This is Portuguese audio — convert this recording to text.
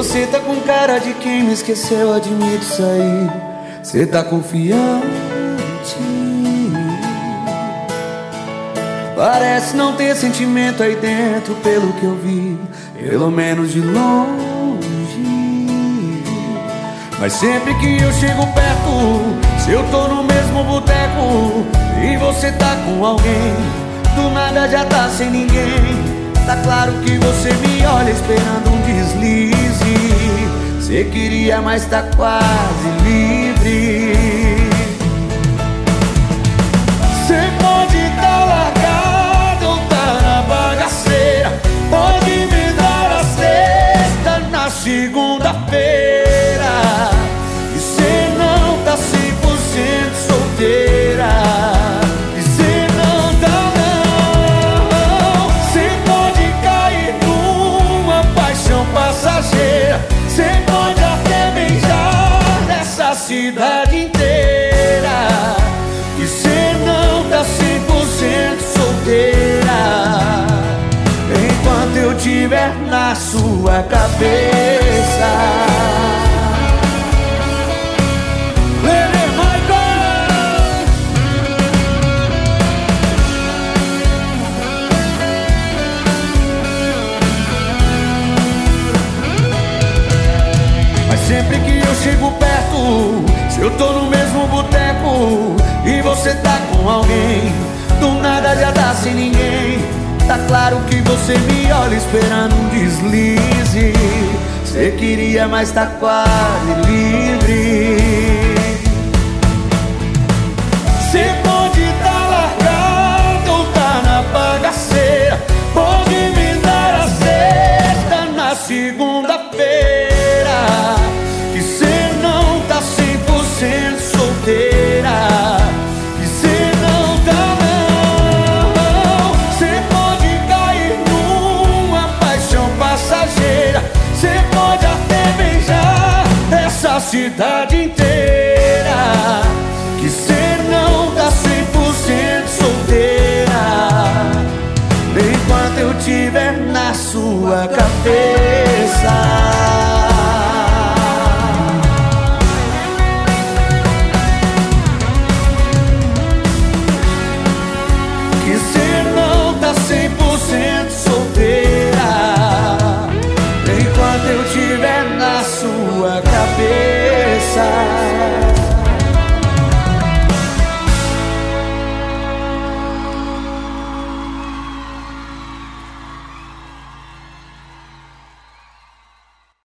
Você tá com cara de quem me esqueceu, admito isso aí. Você tá confiante, parece não ter sentimento aí dentro, pelo que eu vi, pelo menos de longe. Mas sempre que eu chego perto, se eu tô no mesmo boteco e você tá com alguém, do nada já tá sem ninguém. Tá claro que você me olha esperando um deslize. Você queria, mas tá quase livre. Você pode tá largado ou tá na bagaceira, pode me dar a sexta na segunda-feira. E cê não tá 100% solteira. E cê não tá não. Cê pode cair numa paixão passageira. Cê pode até beijar nessa cidade inteira. E cê não tá 100% solteira enquanto eu tiver na sua cabeça. Lele Michael! Mas sempre que eu chego perto, se eu tô no mesmo boteco e você tá com alguém, do nada já tá sem ninguém. Tá claro que você me olha esperando um deslize. Você queria, mas tá quase livre. Você pode tá largado ou tá na bagaceira, pode me dar a sexta na segunda-feira. Que cê não tá 100% solteira. Que cê não tá não. Cê pode cair numa paixão passageira. Cê pode até beijar essa cidade inteira. Que cê não tá 100% solteira enquanto eu tiver na sua cabeça.